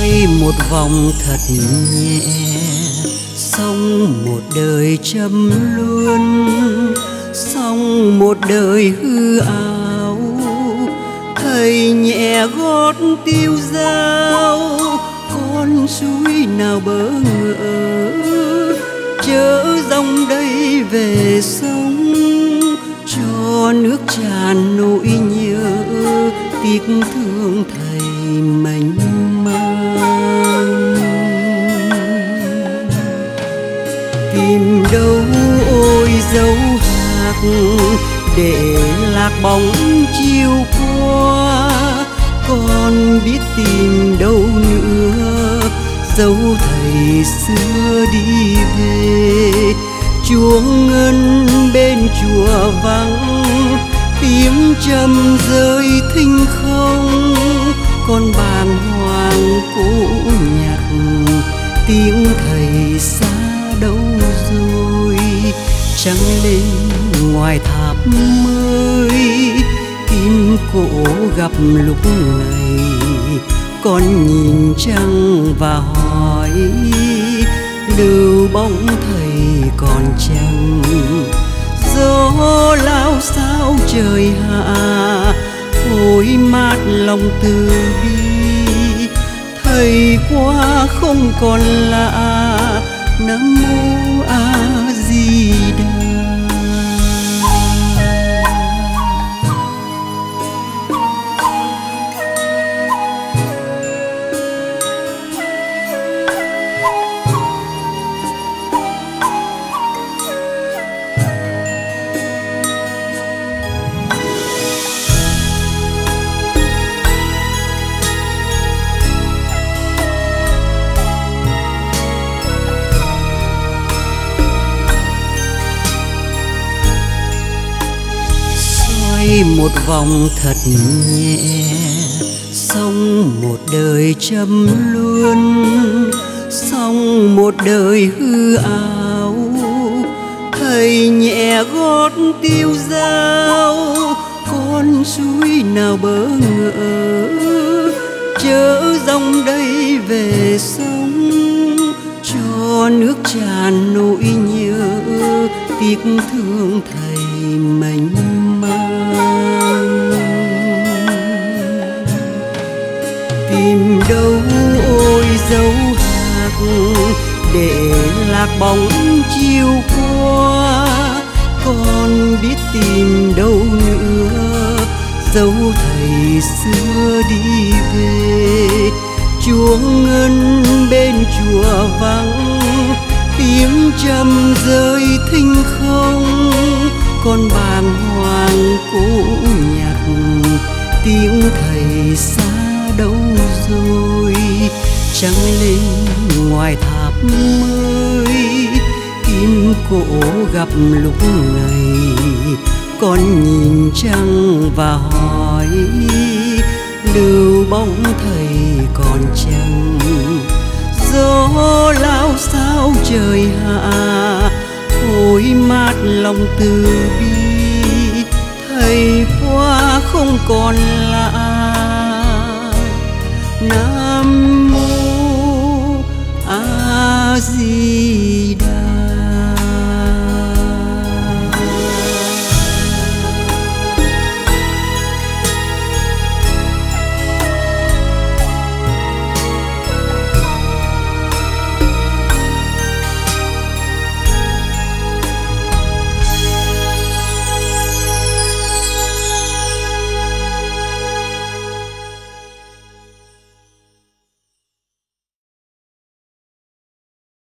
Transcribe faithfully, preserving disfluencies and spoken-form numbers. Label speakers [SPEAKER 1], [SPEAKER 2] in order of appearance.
[SPEAKER 1] xoay một vòng thật nhẹ, xong một đời châm luôn, xong một đời hư ảo. Thầy nhẹ gót tiêu dao, con suối nào bỡ ngỡ, chớ dòng đây về sông, cho nước tràn nỗi nhớ, tiếc thương thầy mênh mang. Tìm đâu ôi dấu hạc, để lạc bóng chiều qua, con biết tìm đâu nữa, dấu thầy xưa đi về. Chuông ngân bên chùa vắng, tiếng trầm rơi thinh không, con bàng hoàng cố nhặt, tiếng thầy xa đâu rồi. Trăng lên ngoài tháp mới, kim cổ gặp lúc này, con nhìn trăng và hỏi, lưu bóng thầy còn chăng? Gió lao sao trời hạ, thổi mát lòng từ bi. Thầy qua không còn lạ, Nam Mô A Di Đà. Một vòng thật nhẹ, xong một đời châm luôn, xong một đời hư ảo. Thầy nhẹ gót tiêu dao, con suối nào bỡ ngỡ, chớ dòng đây về sông, cho nước tràn nỗi nhớ, tiếc thương thầy mênh mang. Tìm đâu ôi dấu hạc, để lạc bóng chiều qua, con biết tìm đâu nữa, dấu thầy xưa đi về. Chuông ngân bên chùa vắng, tiếng trầm rơi thinh không, con bàng hoàng cố nhặt, tiếng thầy xa đâu rồi. Trăng lên ngoài tháp mới, kim cổ gặp lúc này, con nhìn trăng và hỏi, lưu bóng thầy còn chăng? Gió lao sao trời hạ, thổi mát lòng từ bi. Thầy qua không còn lạ, Nam Mô A Di Đà.